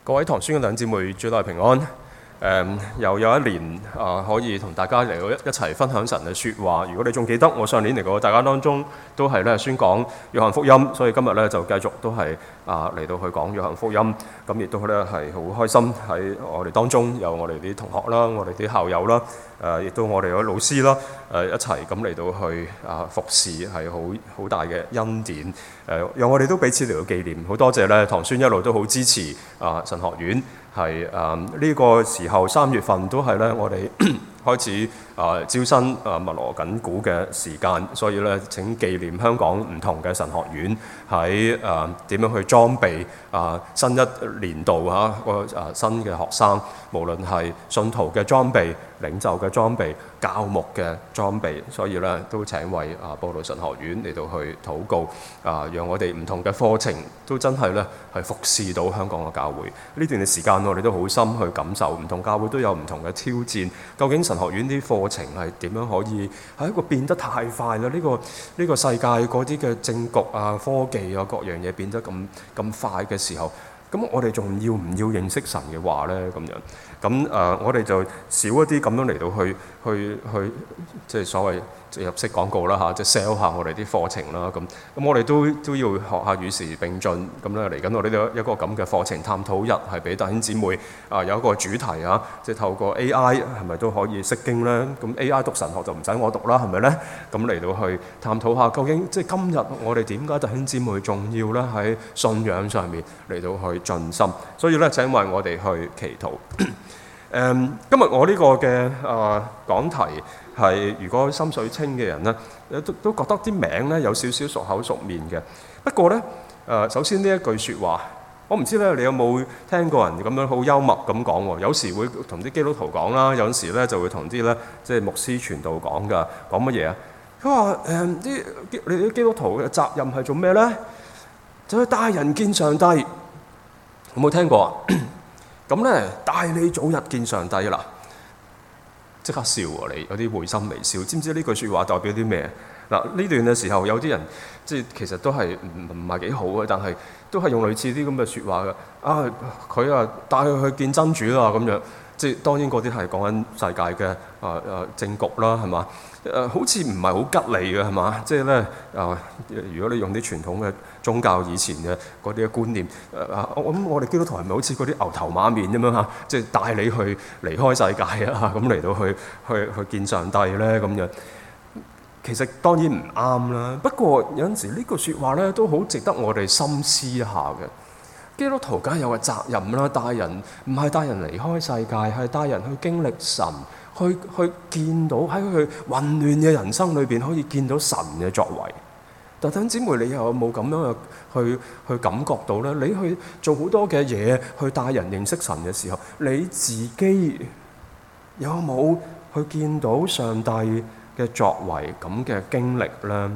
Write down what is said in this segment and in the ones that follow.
各位堂宣嘅弟兄姊妹，主內平安。又有一年可以同大家嚟到一齊分享神嘅説話。如果你仲記得，我上年嚟過大家當中都係咧宣講約翰福音，所以今日咧就繼續都係嚟到去講約翰福音。咁亦都咧係好開心喺我哋當中有我哋啲同學啦，我哋啲校友啦，亦都我哋嗰啲老師啦，一齊咁嚟到去服侍，係好大嘅恩典。讓我哋都彼此嚟到紀念。好多謝咧堂宣一路都好支持神學院。係呢個時候3月份都係咧，我哋開始招生密鑼緊鼓嘅時間，所以咧請紀念香港唔同嘅神學院喺點樣去裝備新一年度新嘅學生，無論係信徒嘅裝備、領袖嘅裝備、教牧嘅裝備，所以咧都請為布道神學院嚟到去禱告，讓我哋唔同嘅課程都真係咧係服侍到香港嘅教會。呢段嘅時間我哋都好深去感受，唔同教會都有唔同嘅挑戰。究竟神學院啲課程係點樣可以係一個變得太快啦？呢個世界嗰啲嘅政局科技各樣嘢變得咁快嘅時候，咁我哋仲要唔要認識神嘅話呢？咁我哋就少一啲咁樣嚟到去即係所謂入息廣告啦即係 sell 下我哋啲課程啦。咁我哋都要學下與時並進。咁咧嚟緊我哋都有一個咁嘅課程探討日，係俾弟兄姊妹有一個主題即係透過 AI 係咪都可以釋經咧？咁 AI 讀神學就唔使我讀啦，係咪咧？咁嚟到去探討下究竟即係今日我哋點解弟兄姊妹重要咧？喺信仰上面嚟到去盡心。所以咧請為我哋去祈禱。今日我呢個嘅講題係，如果心水清嘅人咧，都覺得啲名咧有少少熟口熟面嘅。不過咧，首先呢一句説話，我唔知咧你有冇聽過人咁樣好幽默咁講喎？有時會同啲基督徒講啦，有時咧就會同啲咧即係牧師傳道講㗎。講乜嘢啊？佢話你啲基督徒嘅責任係做咩咧？就去帶人見上帝。有冇聽過啊？咁咧帶你早日見上帝啦！即刻笑喎你，有啲會心微笑。知唔知呢句説話代表啲咩？嗱，呢段嘅時候有啲人即係其實都係唔係幾好嘅，但係都係用類似啲咁嘅説話嘅。佢帶佢去見真主啦咁樣。即係當然嗰啲係講緊世界嘅政局啦，係嘛？好似唔係好吉利嘅係嘛？即係咧如果你用啲傳統嘅宗教以前嘅嗰啲嘅觀念，我哋基督徒係咪好似嗰啲牛頭馬面咁樣即係帶你去離開世界咁嚟到去見上帝咧咁樣？其實當然唔啱啦。不過有陣時呢句説話咧都好值得我哋深思一下嘅。基督徒梗係有個責任啦，帶人唔係帶人離開世界，係帶人去經歷神，去見到喺佢混亂嘅人生裏邊可以見到神嘅作為。但弟兄姊妹，你又有冇咁樣去感覺到咧？你去做好多嘅嘢去帶人認識神嘅時候，你自己有冇去見到上帝嘅作為咁嘅經歷咧？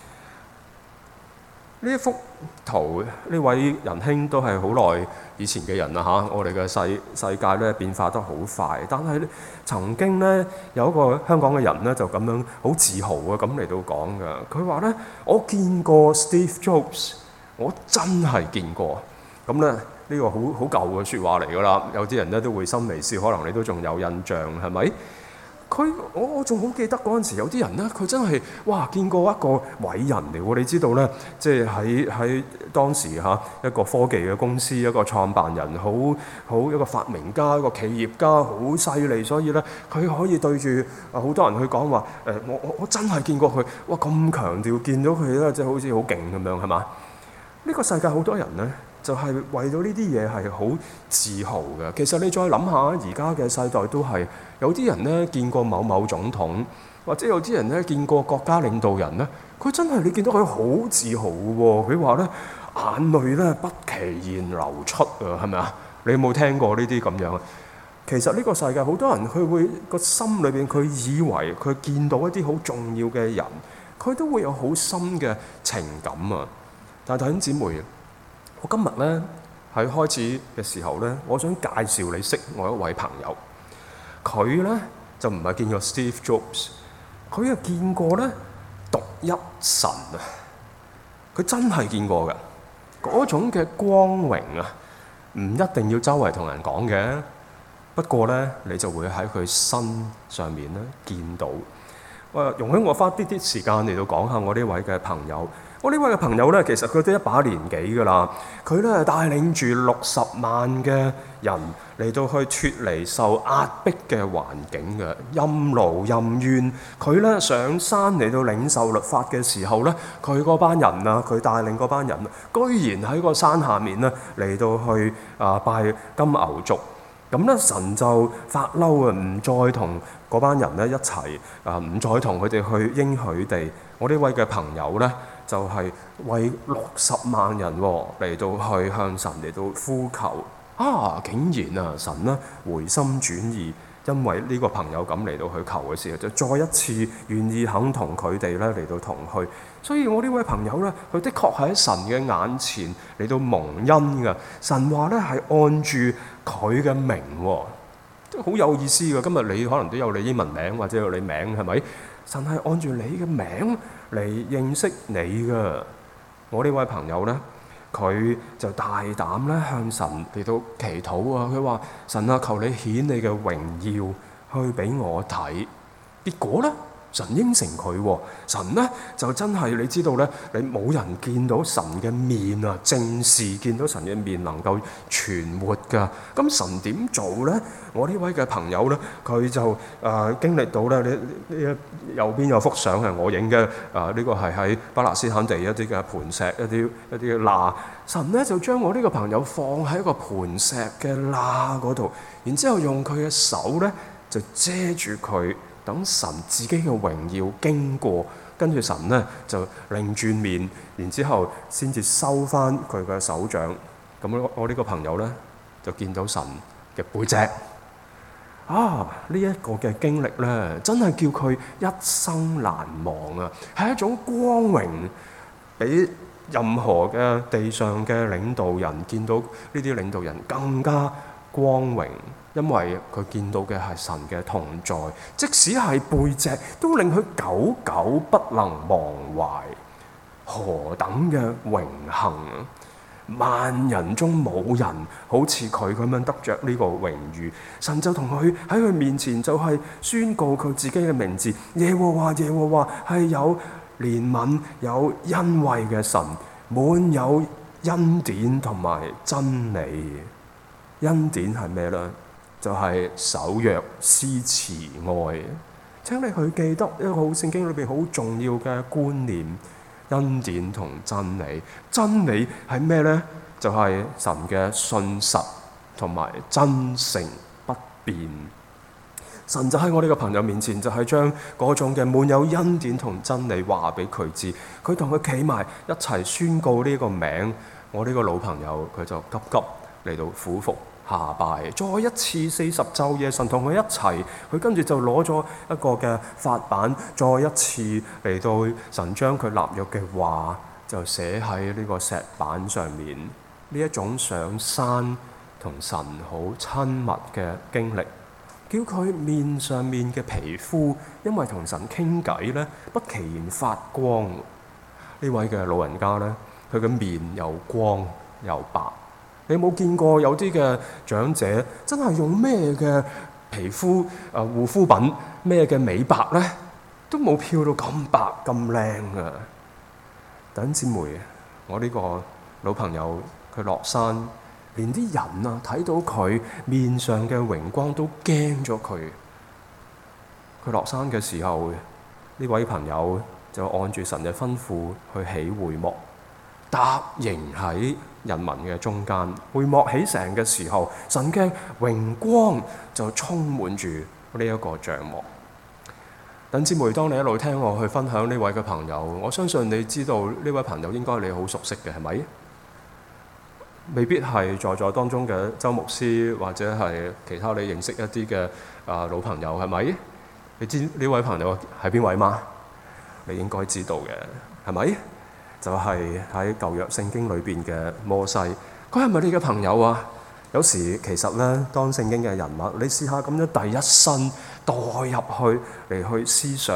呢一幅圖，呢位仁兄都係好耐以前嘅人啦我哋嘅世界咧變化得好快，但係曾經咧有一個香港嘅人咧就咁樣好自豪咁嚟到講㗎。佢話咧：我見過 Steve Jobs， 我真係見過。咁咧呢個好舊嘅説話嚟㗎啦。有啲人咧都會心微笑，可能你都仲有印象係咪？我仲好記得嗰陣時，有啲人咧，佢真係見過一個偉人嚟喎。你知道咧，即係喺當時一個科技嘅公司，一個創辦人，好一個發明家，一個企業家，好犀利。所以咧，佢可以對住好多人去講話我真係見過佢。咁強調見到佢咧，即係好似好勁咁樣係嘛？呢個世界好多人咧，就係為到呢啲嘢係好自豪嘅。其實你再諗下，而家嘅世代都係有啲人咧見過某總統，或者有啲人咧見過國家領導人咧，佢真係你見到佢好自豪嘅喎。佢話咧眼淚咧不期然流出係咪啊？你有冇聽過呢啲咁樣啊？其實呢個世界好多人佢會個心裏邊佢以為佢見到一啲好重要嘅人，佢都會有好深嘅情感啊。但係弟兄姊妹，我今日咧喺開始嘅時候咧，我想介紹你識我一位朋友。佢咧就唔係見過 Steve Jobs， 佢又見過咧獨一神佢真係見過嘅嗰種嘅光榮唔一定要周圍同人講嘅，不過呢，你就會喺佢身上面咧見到。容許我花啲時間嚟到講下我呢位嘅朋友。我呢位嘅朋友呢，其實佢都一把年紀㗎啦。佢呢帶領住60萬嘅人嚟到去脫離受壓迫嘅環境嘅，任勞任怨。佢呢上山嚟到領受律法嘅時候呢，佢嗰班人啊，佢帶領嗰班人啊，居然喺個山下面呢嚟到去拜金牛犢。咁咧，神就發嬲啊，唔再同嗰班人咧一齊唔再同佢哋去應許地。我呢位嘅朋友咧，就係為60萬人嚟到去向神嚟到呼求竟然神咧回心轉意，因為呢個朋友咁嚟到去求嘅時候，就再一次願意肯同佢哋咧嚟到同去。所以我呢位朋友咧，佢的確喺神嘅眼前嚟到蒙恩㗎。神話咧係按住佢嘅名，都好有意思㗎。今日你可能都有你英文名或者有你名，係咪？神係按住你嘅名嚟認識你㗎。我呢位朋友咧，佢就大膽咧向神嚟到祈禱啊！佢話：神啊，求你顯你嘅榮耀去俾我睇。結果咧，神應承佢喎。神咧就真係你知道咧，你冇人見到神嘅面啊，正視見到神嘅面能夠存活㗎。咁神點做咧？我呢位嘅朋友咧，佢就經歷到咧呢右邊有幅相係我影嘅，呢個係喺巴勒斯坦地一啲嘅盤石，一啲嘅罅。神咧就將我呢個朋友放喺一個盤石嘅罅嗰度，然之後用佢嘅手咧就遮住佢。等神自己嘅榮耀經過，跟住神呢就擰轉面，然之後先至收翻佢嘅手掌。咁我呢個朋友呢，就見到神嘅背脊。呢一個嘅經歷呢，真係叫佢一生難忘啊！係一種光榮，比任何嘅地上嘅領導人見到呢啲領導人更加光榮。因為佢見到嘅係神嘅同在，即使係背脊，都令佢久久不能忘懷。何等嘅榮幸啊！萬人中冇人好似佢咁樣得着呢個榮譽。神就同佢喺佢面前就係宣告佢自己嘅名字：耶和華，耶和華係有憐憫、有恩惠嘅神，滿有恩典同埋真理。恩典係咩呢？就係守約施慈愛。請你去記得一個聖經裏邊好重要嘅觀念：恩典同真理。真理係咩呢？就係神嘅信實同埋真誠不變。神就喺我呢個朋友面前，就係將嗰種嘅滿有恩典同真理話俾佢知。佢同佢企埋一齊宣告呢個名。我呢個老朋友佢就急急嚟到俯伏下拜，再一次40晝夜，神同佢一齊，佢跟住就攞咗一個嘅法版，再一次嚟到神將佢立約嘅話就寫喺呢個石板上面。呢一種上山同神好親密嘅經歷，叫佢面上面嘅皮膚因為同神傾偈咧，不其然發光。呢位嘅老人家咧，佢嘅面又光又白。你有冇見過有啲嘅長者真係用咩嘅皮膚護膚品，咩嘅美白呢？都冇漂到咁白咁靚啊！弟兄姊妹，我呢個老朋友佢落山，連啲人啊睇到佢面上嘅榮光都驚咗佢。佢落山嘅時候，呢位朋友就按住神嘅吩咐去起會幕，搭營喺人民嘅中間。會幕起成嘅時候，神嘅榮光就充滿住呢一個帳幕。弟兄姊妹，當你一路聽我去分享呢位嘅朋友，我相信你知道呢位朋友應該你好熟悉嘅，係咪？未必係在座當中嘅周牧師，或者係其他你認識一啲嘅老朋友，係咪？你知呢位朋友係邊位嗎？你應該知道嘅，係咪？就係喺舊約聖經裏邊嘅摩西。佢係咪你嘅朋友啊？有時其實咧，當聖經嘅人物，你試下咁樣第一身代入去嚟去思想，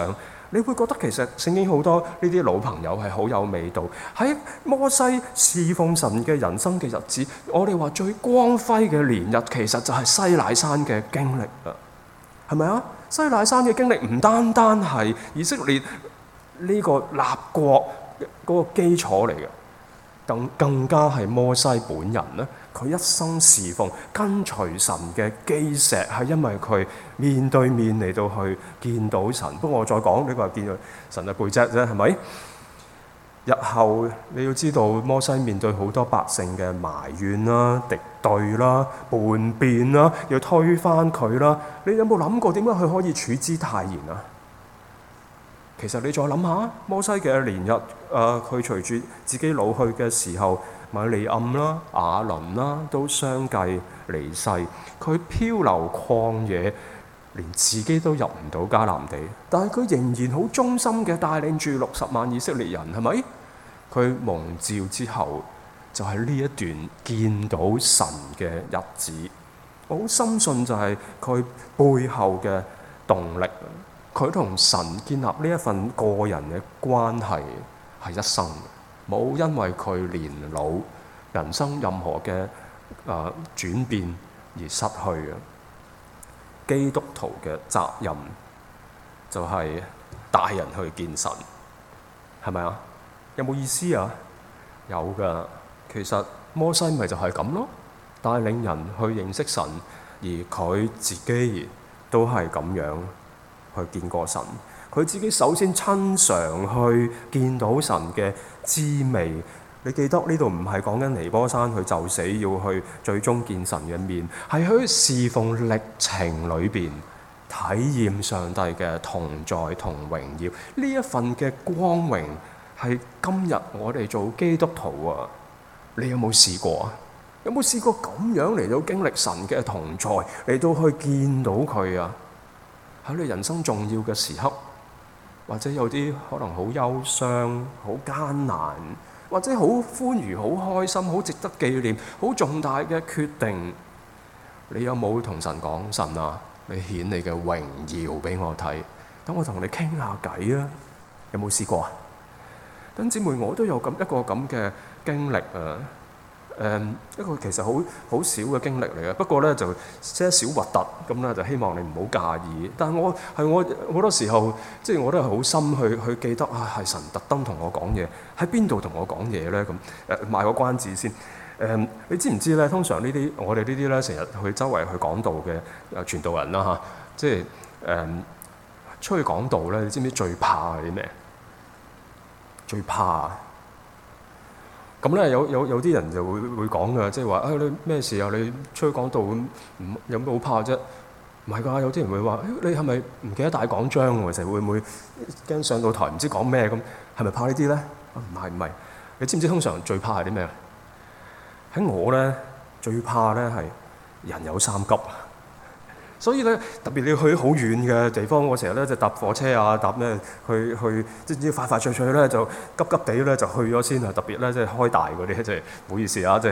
你會覺得其實聖經好多呢啲老朋友係好有味道。喺摩西侍奉神嘅人生嘅日子，我哋話最光輝嘅年日，其實就係西乃山嘅經歷啊，係咪啊？西乃山嘅經歷唔單單係以色列呢個立國嗰個基礎嚟嘅，更加係摩西本人咧。佢一生侍奉跟隨神嘅基石，係因為佢面對面嚟到去見到神。不過我再講呢個係見到神嘅背脊啫，係咪？日後你要知道，摩西面對好多百姓嘅埋怨啦、敵對啦、叛變啦，要推翻佢啦。你有冇諗過點解佢可以處之泰然啊？其實你再諗下，摩西嘅年日，佢隨住自己老去嘅時候，米利暗啦、亞倫啦都相繼離世，佢漂流曠野，連自己都入唔到迦南地，但係佢仍然好忠心嘅帶領住60萬以色列人，係咪？佢蒙召之後，就係呢一段見到神嘅日子，我好深信就係佢背後嘅動力。佢同神建立呢一份個人嘅關係係一生，冇因為佢年老人生任何嘅轉變而失去嘅。基督徒嘅責任就係帶人去見神，係咪啊？有冇意思啊？有噶。其實摩西咪就係咁咯，帶領人去認識神，而佢自己都係咁樣去見過神。佢自己首先親嘗去見到神嘅滋味。你記得呢度唔係講緊尼波山去就死，要去最終見神嘅面，係喺侍奉歷程裏邊體驗上帝嘅同在同榮耀。呢一份嘅光榮係今日我哋做基督徒啊，你有冇試過啊？有冇試過咁樣嚟到經歷神嘅同在，嚟到去見到佢啊？喺你人生重要嘅時刻，或者有啲可能好憂傷、好艱難，或者好歡愉、好開心、好值得紀念、好重大嘅決定，你有冇同神講：神啊，你顯你嘅榮耀俾我睇，等我同你傾下偈啊？有冇試過啊？弟兄姊妹，我都有一個咁嘅經歷啊！一個其實好少嘅經歷嚟嘅，不過咧就些少核突咁咧，就希望你唔好介意。但係我好多時候，即係我都係好心去記得啊，係神特登同我講嘢，喺邊度同我講嘢咧？咁賣個關子先。你知唔知咧？通常我哋呢啲咧，成日去周圍去講道嘅傳道人啦嚇，即係出去講道咧，你知唔知最怕係啲咩？最怕咁咧，有啲人就會講㗎，即係話你咩事啊？你出去講道咁，有咩好怕啫？唔係㗎，有啲人會話你係咪唔記得帶講章喎？成日會唔會驚上到台唔知講咩咁？係咪怕呢啲咧？唔係，你知唔知通常最怕係啲咩？喺我咧最怕咧係人有三急。所以咧，特別你去好遠嘅地方，我成日咧就搭火車啊，搭咩去，即係快脆脆咧就急地咧就去咗先啊！特別咧即係開大嗰啲，即係唔好意思啊，即係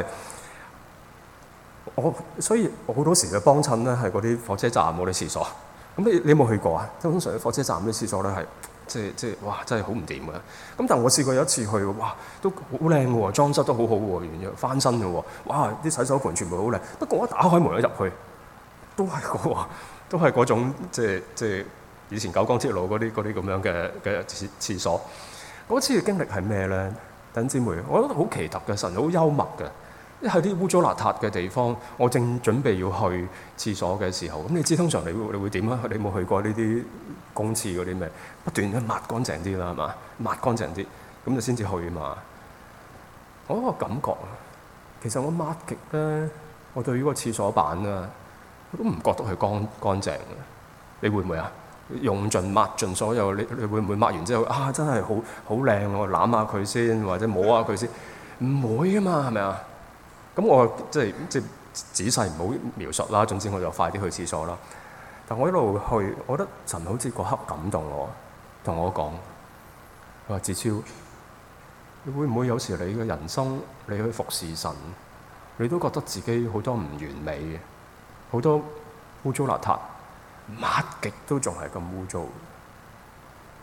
所以我好多時嘅幫襯咧係嗰啲火車站嗰啲廁所。咁你有冇去過啊？通常火車站啲廁所咧係即係哇，真係好唔掂嘅。咁但係我試過有一次去，哇，都好靚嘅喎，裝修得好好喎，完全翻新嘅喎，哇！啲洗手盆全部好靚。不過我一打開門一入去，都係嗰種即係以前九廣鐵路嗰啲咁樣嘅廁所。嗰次嘅經歷係咩咧？弟兄姊妹，我覺得好奇特嘅，神好幽默嘅。一喺啲污糟邋遢嘅地方，我正準備要去廁所嘅時候，咁你知通常你會點啊？你冇去過呢啲公廁嗰啲咩？不斷去抹乾淨啲啦，係嘛？抹乾淨啲，咁就先至去嘛。我個感覺啊，其實我抹極咧，我對於個廁所板啊，我都唔覺得佢乾淨嘅。你會唔會啊？用盡抹盡所有，你會唔會抹完之後啊？真係好靚，我攬下佢先，或者摸下佢先，唔會啊嘛，係咪啊？咁我即係仔細唔好描述啦。總之我就快啲去廁所啦。但我一路去，我覺得神好似嗰刻感動我，同我講：佢話志超，你會唔會有時你嘅人生，你去服侍神，你都覺得自己好多唔完美嘅，好多污糟邋遢，抹極都仲係咁污糟。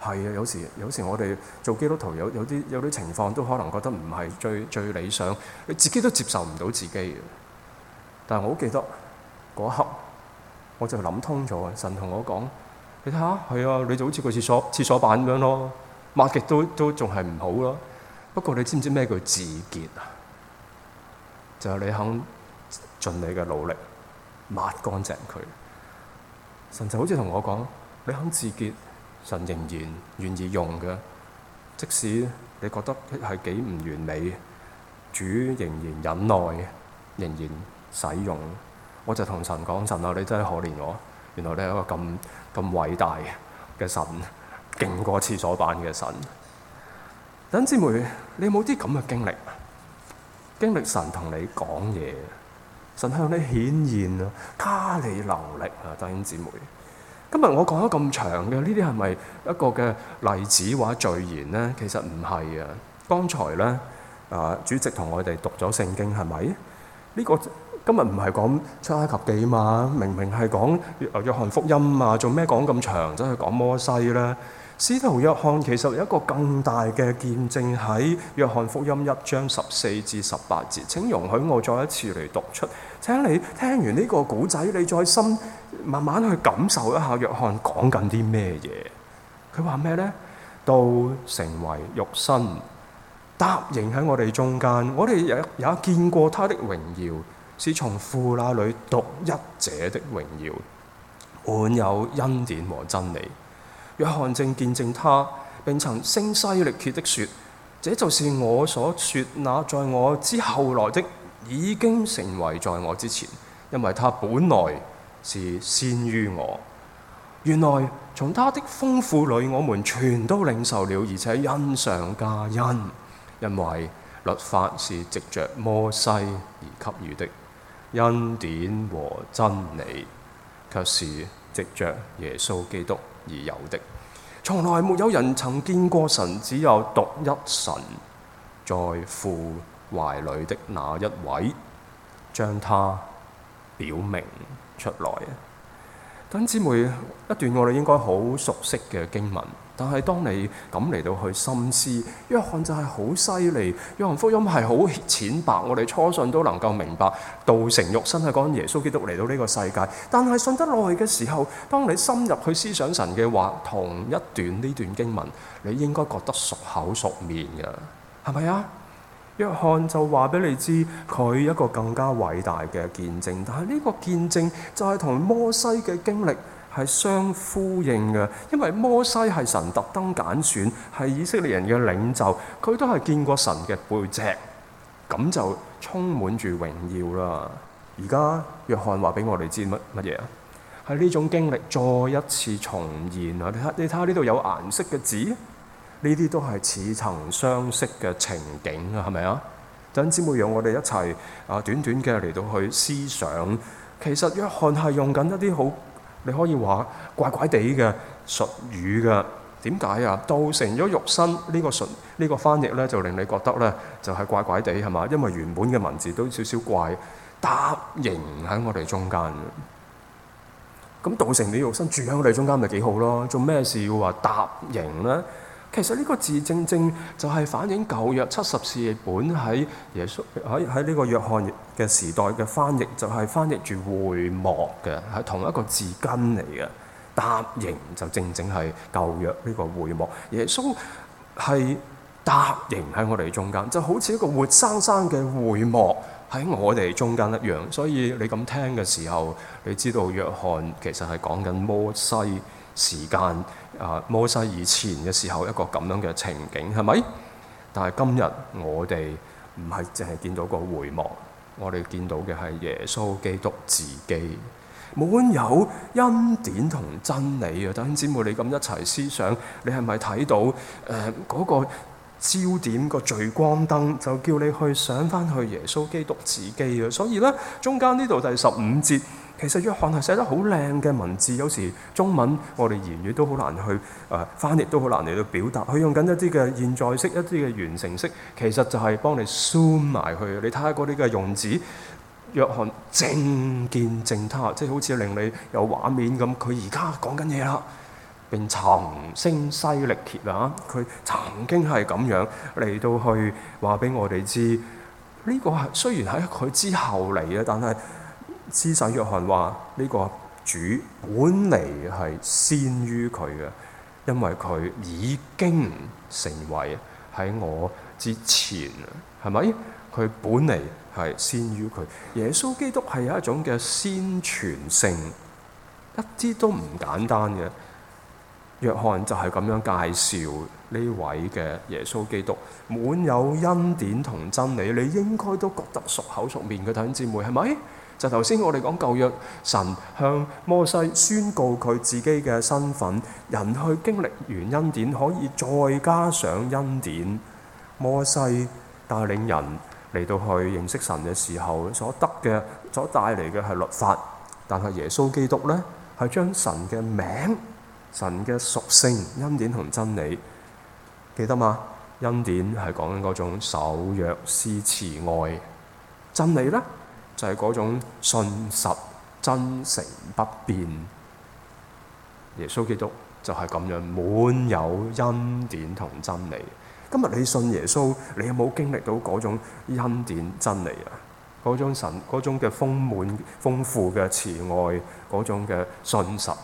係啊，有時我哋做基督徒有啲情況都可能覺得唔係最理想，你自己都接受唔到自己嘅。但係我好記得嗰一刻，我就諗通咗。神同我講：你睇下，係啊，你就好似個廁所板咁樣咯，抹極都仲係唔好咯。不過你知唔知咩叫自潔啊？就係你肯盡你嘅努力抹乾淨佢。神就好似同我講：你肯自潔，神仍然願意用嘅。即使你覺得係幾唔完美，主仍然忍耐，仍然使用。我就同神講：神啊，你真係可憐我。原來你係一個咁偉大嘅神，勁過廁所板嘅神。弟兄姊妹，你有冇啲咁嘅經歷？經歷神同你講嘢，神向你顯現啊，加你能力啊，弟兄姊妹。今日我講得咁長嘅，呢啲係咪一個嘅例子或者序言呢？其實唔係啊。剛才咧，主席同我哋讀咗聖經，係咪？呢個今日唔係講出埃及記嘛？明明係講約翰福音啊，做咩講咁長，走去講摩西咧？使徒約翰其實有一個更大嘅見證喺約翰福音1章14至18節。請容許我再一次嚟讀出。請你聽完呢個古仔，你再慢慢去感受一下約翰講緊啲咩嘢。佢話咩呢？道成為肉身，答應喺我哋中間。我哋也見過他的榮耀，是從父那裏獨一者的榮耀，滿有恩典和真理。約翰正見證他，並曾聲嘶力竭的說：這就是我所說那在我之後來的，已經成為在我之前，因為他本來是先於我。原來從他的豐富裏，我們全都領受了，而且恩上加恩，因為律法是藉着摩西而給予的，恩典和真理卻是藉着耶穌基督而有的。從來沒有人曾見過神，只有獨一神在父懷裏的那一位，將他表明出來。弟兄姊妹，一段我哋應該好熟悉嘅經文，但係當你咁嚟到去深思，約翰就係好犀利。約翰福音係好淺白，我哋初信都能夠明白，道成肉身係講耶穌基督嚟到呢個世界。但係信得耐嘅時候，當你深入去思想神嘅話，同一段呢段經文，你應該覺得熟口熟面嘅，係咪啊？約翰就話俾你知，佢一個更加偉大嘅見證，但係呢個見證就係同摩西嘅經歷係相呼應嘅，因為摩西係神特登揀選，係以色列人嘅領袖，佢都係見過神嘅背脊，咁就充滿住榮耀啦。而家約翰話俾我哋知乜嘢啊？係呢種經歷再一次重現啊！你睇下呢度有顏色嘅字。呢啲都係似曾相識嘅情景啊，係咪啊？等姊妹讓我哋一齊短短嘅嚟到去思想。其實約翰係用緊一啲好，你可以話怪怪地嘅術語嘅。點解啊？道成咗肉身呢個翻譯咧，就令你覺得咧就係怪怪地係嘛？因為原本嘅文字都少少怪，答形喺我哋中間。咁道成咗肉身住喺我哋中間咪幾好咯？做咩事要話答形咧？其實呢個字正正就係反映舊約70士本喺耶穌喺呢個約翰嘅時代嘅翻譯，就係翻譯住會幕嘅，係同一個字根嚟嘅。答形就正正係舊約呢個會幕，耶穌係答形喺我哋中間，就好似一個活生生嘅會幕喺我哋中間一樣。所以你咁聽嘅時候，你知道約翰其實係講緊摩西時間。摩西以前嘅時候一個咁樣嘅情景係咪？但係今日我哋唔係淨係見到個會幕，我哋見到嘅係耶穌基督自己，滿有恩典同真理啊！弟兄姊妹，你咁一齊思想，你係咪睇到嗰個焦點個聚光燈，就叫你去想翻去耶穌基督自己啊！所以咧，中間呢度第15節。其實約翰係寫得好靚嘅文字，有時中文我哋言語都好難去翻譯，都好難嚟到表達。佢用緊一啲嘅現在式、一啲嘅完成式，其實就係幫你 zoom 埋去。你睇下嗰啲嘅用字，約翰正見證他，即係好似令你有畫面咁。佢而家講緊嘢啦， 並曾聲嘶力竭啊！佢曾經係咁樣嚟到去話俾我哋知，呢個係雖然喺佢之後嚟嘅，但係施洗約翰話呢個主本嚟係先於佢嘅，因為佢已經成為喺我之前，係咪？佢本嚟係先於佢。耶穌基督係有一種嘅先傳性，一啲都唔簡單嘅。約翰就係咁樣介紹呢位嘅耶穌基督，滿有恩典同真理，你應該都覺得熟口熟面嘅弟兄姊妹，係咪？就頭先我哋講舊約，神向摩西宣告佢自己嘅身份，人去經歷完恩典，可以再加上恩典。摩西帶領人嚟到去認識神嘅時候，所得嘅、所帶嚟嘅係律法，但係耶穌基督呢，係將神嘅名、神嘅屬性、恩典同真理，記得嗎？恩典係講緊嗰種守約施慈愛，真理呢，就係嗰種信實真誠不變。耶穌基督就係咁樣滿有恩典同真理。今日你信耶穌，你有冇經歷到嗰種恩典真理啊？嗰種神嗰種嘅豐滿豐富嘅慈愛，嗰種嘅信實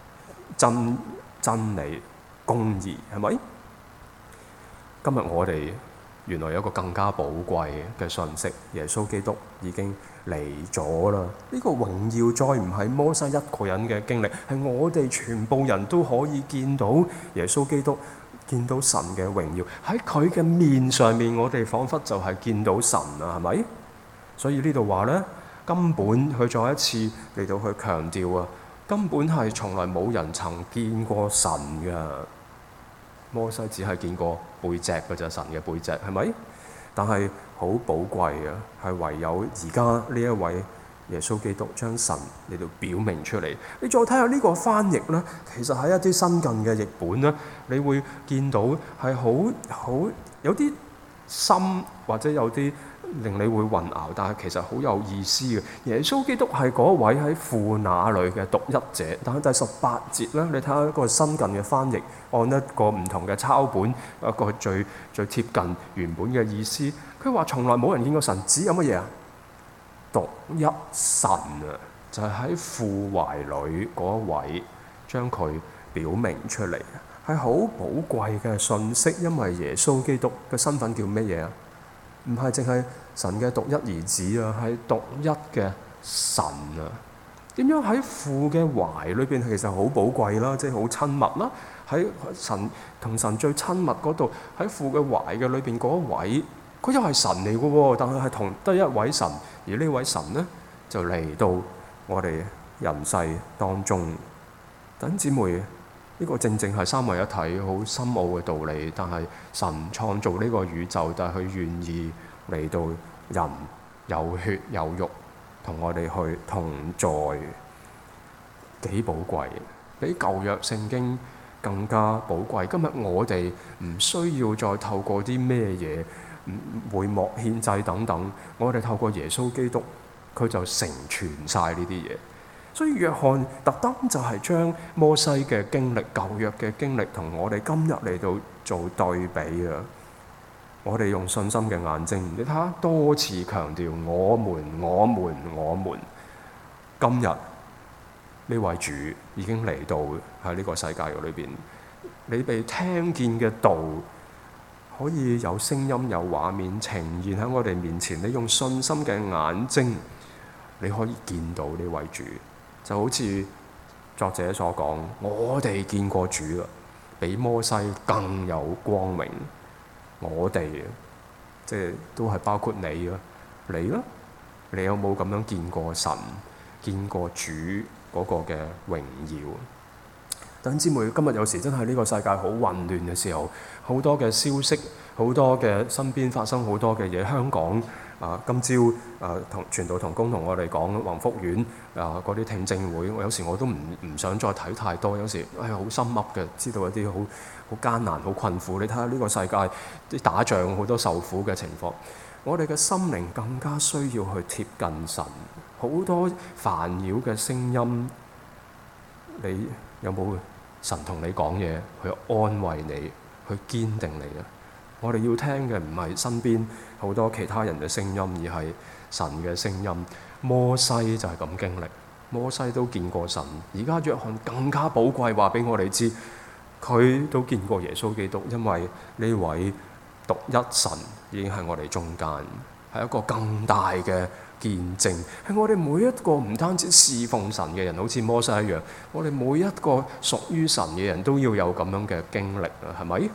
真理公義，係咪？今日我哋原來有一個更加寶貴嘅信息，耶穌基督已經嚟咗啦！呢個榮耀再唔係摩西一個人嘅經歷，係我哋全部人都可以見到耶穌基督，見到神嘅榮耀喺佢嘅面上面，我哋彷彿就係見到神啊，係咪？所以呢度話呢，根本佢再一次嚟到去強調啊，根本係從來冇人曾見過神㗎。摩西只係見過背脊㗎啫，神嘅背脊，係咪？但係好寶貴啊，係唯有而家呢一位耶穌基督將神嚟到表明出嚟。你再睇下呢個翻譯呢，其實喺一啲新近嘅譯本呢，你會見到係好有啲深，或者有啲令你會混淆，但係其實好有意思嘅。耶穌基督係嗰位喺父那裏嘅獨一者，但係第18節呢，你睇下一個新近嘅翻譯，按一個唔同嘅抄本，一個最貼近原本嘅意思。佢話從來冇人見過神，只有乜嘢啊？獨一神啊，就係喺父懷裏嗰位將佢表明出嚟，係好寶貴嘅信息。因為耶穌基督嘅身份叫乜嘢啊？唔係淨係神嘅獨一兒子啊，係獨一嘅神啊。點樣喺父嘅懷裏邊，其實好寶貴啦，即係好親密啦。喺神同神最親密嗰度，喺父嘅懷嘅裏邊嗰位，佢又係神嚟嘅喎，但係係同得一位神，而呢位神呢，就嚟到我哋人世當中。弟兄姊妹，呢個正正係三位一體好深奧嘅道理，但係神創造呢個宇宙，但係佢願意嚟到人有血有肉，同我哋去同在，幾寶貴，比舊約聖經更加寶貴。今日我哋唔需要再透過啲咩嘢會幕獻祭等等，我哋透過耶穌基督，佢就成全晒呢啲嘢。所以約翰特登就係將摩西嘅經歷、舊約嘅經歷同我哋今日嚟到做對比啊！我哋用信心嘅眼睛，你睇下多次強調我們。今日呢位主已經嚟到喺呢個世界嘅裏邊，你被聽見嘅道可以有聲音、有畫面呈現喺我哋面前。你用信心嘅眼睛，你可以見到呢位主。就好似作者所講，我哋見過主啦，比摩西更有光榮。我哋即係都係包括你啊，你啦，你有冇咁樣見過神、見過主嗰個嘅榮耀？弟兄姊妹，今日有時真係呢個世界好混亂嘅時候，好多嘅消息，好多嘅身邊發生好多嘅嘢。香港今朝同傳道同工同我哋講宏福苑嗰啲聽證會，有時我都唔想再睇太多。有時好心噏嘅，知道一啲好艱難、好困苦。你睇下呢個世界啲打仗好多受苦嘅情況，我哋嘅心靈更加需要去貼近神。好多煩擾嘅聲音，你有冇神同你講嘢，去安慰你，去堅定你啊！我哋要聽嘅唔係身邊好多其他人嘅聲音，而係神嘅聲音。摩西就係咁經歷，摩西都見過神。而家約翰更加寶貴，話俾我哋知，佢都見過耶穌基督，因為呢位獨一神已經喺我哋中間，係一個更大嘅見證，係我哋每一個唔單止侍奉神嘅人，好似摩西一樣，我哋每一個屬於神嘅人都要有咁樣嘅經歷啊，係咪？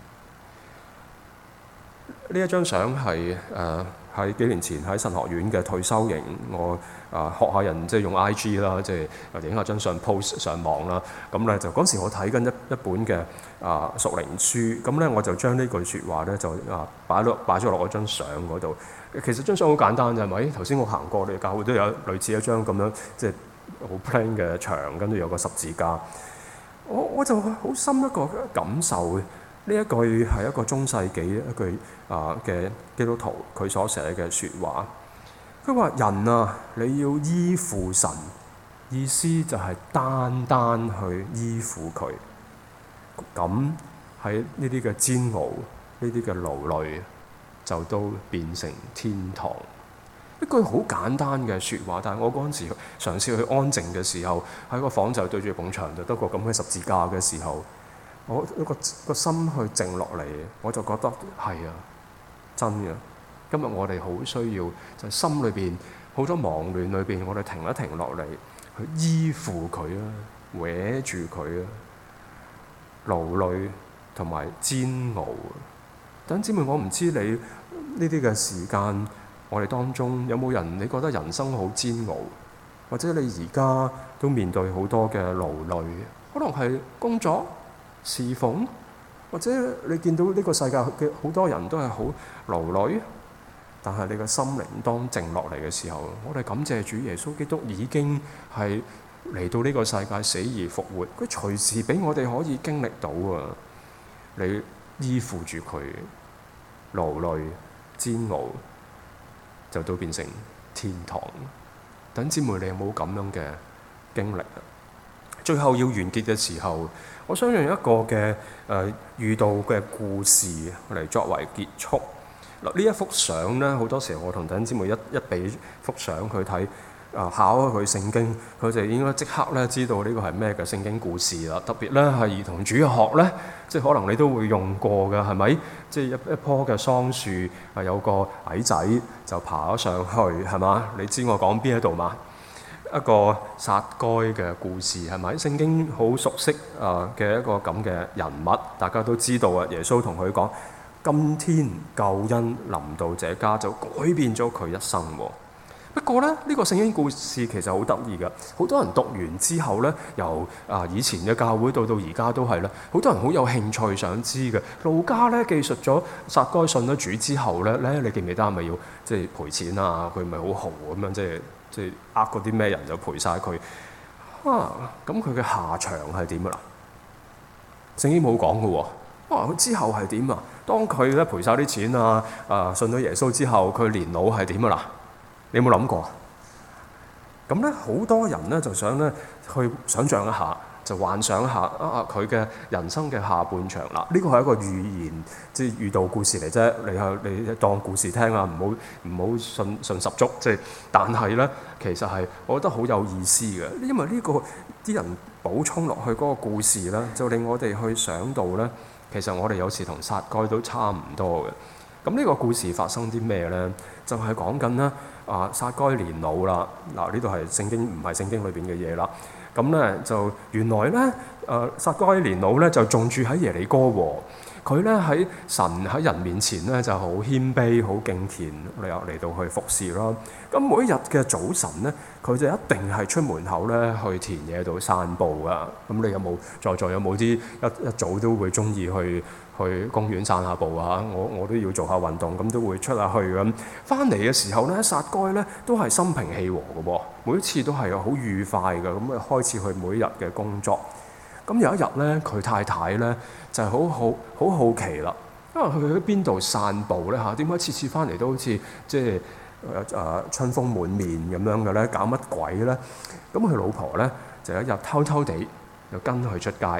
呢一張相係喺幾年前喺神學院嘅退休營，我學下人即係用 IG 啦，即係影下張相 post 上網啦。咁咧就嗰時我睇緊一本嘅屬靈書，咁咧我就將呢句説話咧就擺咗落嗰張相嗰度。其實張相好簡單啫，係咪？頭先我行過，你教會都有類似一張咁樣即係好 plain 嘅牆，跟住有個十字架。我就好深一個感受嘅。呢一句係一個中世紀一句嘅基督徒佢所寫嘅説話。佢話：人啊，你要依附神，意思就係單單去依附佢。咁喺呢啲嘅煎熬、呢啲嘅勞累，就都變成天堂。一句好簡單嘅説話，但係我嗰陣時嘗試去安靜嘅時候，喺個房就對住埲牆就得個咁嘅十字架嘅時候。我個心去靜落嚟，我就覺得係啊，真嘅。今日我哋好需要，就係心裏邊好多忙亂裏邊，我哋停一停落嚟，去依附佢啊，搲住佢啊，勞累同埋煎熬。弟兄姊妹，我唔知你呢啲嘅時間，我哋當中有冇人你覺得人生好煎熬，或者你而家都面對好多嘅勞累，可能係工作、侍奉，或者你見到呢個世界嘅好多人都係好勞累，但係你嘅心靈當靜落嚟嘅時候，我哋感謝主耶穌基督已經係嚟到呢個世界死而復活，佢隨時俾我哋可以經歷到啊！你依附住佢，勞累煎熬，就都變成天堂。弟兄姊妹，你有冇咁樣嘅經歷啊？最後要完結嘅時候，我想用一個嘅遇到嘅故事嚟作為結束。嗱，呢一幅相咧，好多時候我同弟兄姊妹一俾幅相佢睇，考佢聖經，佢就應該即刻咧知道呢個係咩嘅聖經故事啦。特別咧係兒童主日學咧，即係可能你都會用過嘅，係咪？即係一棵嘅桑樹，有個矮仔就爬咗上去，係嘛？你知我講邊一度嘛？一個撒該嘅故事，係咪？聖經好熟悉嘅一個咁嘅人物，大家都知道啊。耶穌同佢講：今天救恩臨到這家，就改變咗佢一生。不過咧，呢個聖經故事其實好得意㗎。好多人讀完之後咧，由以前嘅教會到而家都係啦，好多人好有興趣想知嘅。路加咧記述咗撒該信咗主之後咧，你記唔記得係咪要即係賠錢啊？佢咪好豪咁樣，即係呃嗰啲咩人就賠晒佢。咁佢嘅下場係點㗎啦？聖經冇講㗎喎。佢之後係點啊？當佢咧賠晒啲錢信咗耶穌之後，佢年老係點㗎啦？你有冇諗過？咁咧好多人咧就想咧去想像一下，就幻想一下佢嘅人生嘅下半場啦。呢個係一個寓言，即係寓道故事嚟啫。你當故事聽啊，唔好信十足。即係，但係咧其實係我覺得好有意思嘅，因為呢個啲人補充落去嗰個故事咧，就令我哋去想到咧，其實我哋有時同撒該都差唔多嘅。咁呢個故事發生啲咩咧？就係講緊咧撒該年老啦。嗱，呢度係聖經，唔係聖經裏邊嘅嘢啦。咁咧就原來咧撒該年老咧就仲住喺耶利哥喎。佢咧喺神喺人面前咧就好謙卑、好敬虔嚟到去服侍咯。咁每一日嘅早晨咧，佢就一定係出門口咧去田野度散步噶。咁你有冇在座有冇啲一早都會中意去公園散下步啊？我都要做下運動，咁都會出下去咁。翻嚟嘅時候咧，撒該咧都係心平氣和嘅喎，每一次都係好愉快嘅。咁啊開始去每一日嘅工作。咁有一日咧，佢太太咧就係好好奇啦，因為佢喺邊度散步咧嚇？點解次次翻嚟都好似即係春風滿面咁樣嘅咧？搞乜鬼咧？咁佢老婆咧就有一日偷偷地就跟佢出街，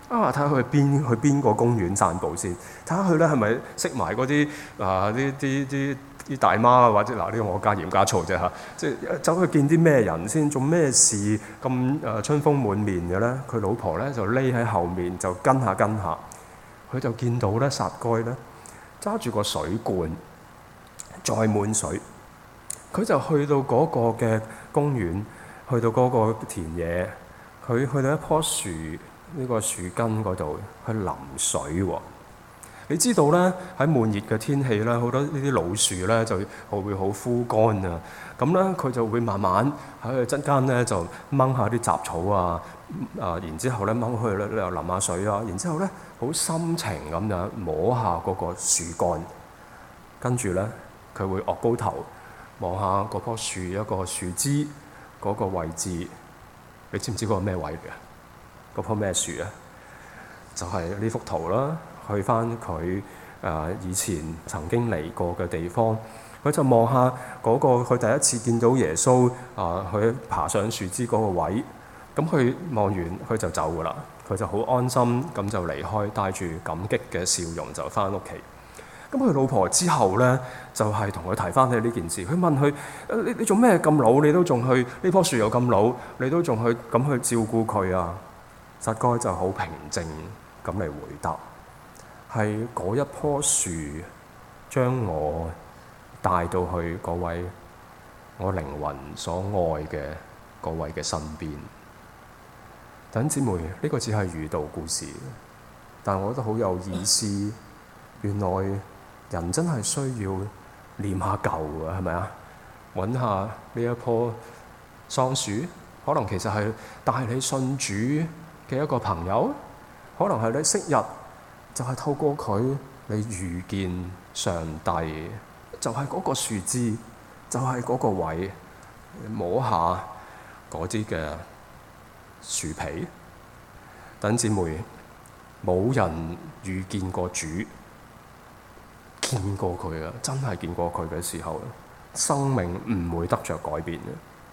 睇下佢去邊個公園散步先，睇下佢咧係咪識埋嗰啲大媽啊，或者呢個我加鹽加醋啫嚇，即係走去見啲咩人先，做咩事咁春風滿面嘅咧？佢老婆咧就匿喺後面就跟下，佢就見到咧撒該咧揸住個水罐載滿水，佢就去到嗰個嘅公園，去到嗰個田野，佢去到一棵樹呢個樹根嗰度去淋水喎。你知道咧喺悶熱嘅天氣咧，好多呢啲老樹咧就會好枯乾啊。咁咧佢就會慢慢喺佢側間咧就掹下啲雜草啊，然之後咧掹去咧又淋下水啊，然之後咧好深情咁樣摸下嗰個樹幹，跟住咧佢會岳高頭望下嗰棵樹一個樹枝嗰個位置。你知唔知嗰個咩位嚟嘅？嗰棵咩樹啊？就係呢幅圖啦。去翻佢以前曾經嚟過嘅地方，佢就望下嗰個佢第一次見到耶穌佢爬上樹枝嗰個位，咁佢望完佢就走㗎啦，佢就好安心咁就離開，帶住感激嘅笑容就翻屋企。咁佢老婆之後咧就係同佢提翻起呢件事，佢問佢：你做咩咁老？你都仲去呢棵樹又咁老，你都仲去咁去照顧佢啊？撒該就好平靜咁嚟回答。係嗰一棵樹將我帶到去嗰位我靈魂所愛嘅嗰位嘅身邊。弟兄姊妹，呢個只係寓道故事，但我覺得好有意思。原來人真係需要念下舊嘅，係咪啊？揾下呢一棵桑樹，可能其實係帶你信主嘅一個朋友，可能係你昔日就係透過佢你遇見上帝，就係嗰個樹枝，就係嗰個位，摸下嗰啲嘅樹皮。弟兄姊妹，冇人遇見過主，見過佢啊！真係見過佢嘅時候，生命唔會得着改變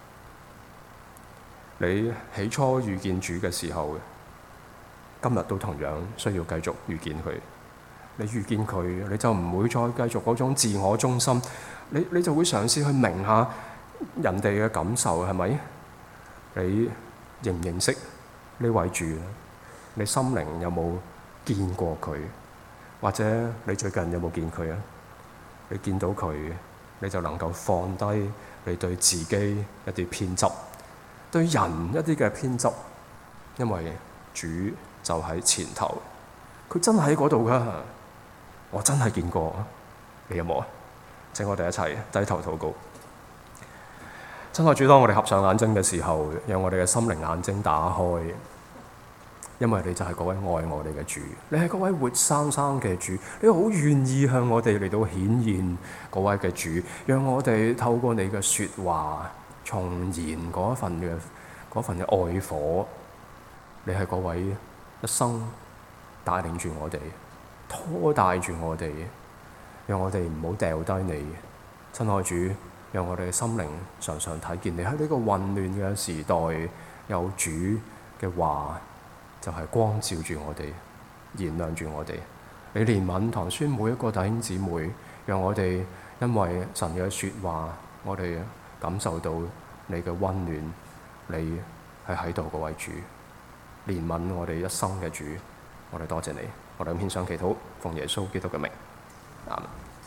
嘅。你起初遇見主嘅時候，今日都同樣需要繼續遇見佢。你遇見佢，你就唔會再繼續嗰種自我中心。你就會嘗試去明下人哋嘅感受，係咪？你認唔認識呢位主？你心靈有冇見過佢？或者你最近有冇見佢啊？你見到佢，你就能夠放低你對自己一啲偏執，對人一啲嘅偏執，因為主就喺前頭，佢真係喺嗰度噶，我真係見過。你有冇啊？請我哋一齊低頭禱告。親愛主，當我哋合上眼睛嘅時候，讓我哋嘅心靈眼睛打開，因為你就係嗰位愛我哋嘅主，你係嗰位活生生嘅主，你好願意向我哋嚟到顯現嗰位嘅主，讓我哋透過你嘅說話重燃嗰份嘅愛火。你係嗰位一生帶領住我哋，拖帶住我哋，讓我哋唔好掉低你。親愛主，讓我哋嘅心靈常常睇見你喺呢個混亂嘅時代，有主嘅話就係光照住我哋，燃亮住我哋。你憐憫堂宣每一個弟兄姊妹，讓我哋因為神嘅說話，我哋感受到你嘅溫暖，你係喺度嗰位主。憐憫我哋一生嘅主，我哋多謝你，我哋獻上祈禱，奉耶穌基督嘅名，阿們。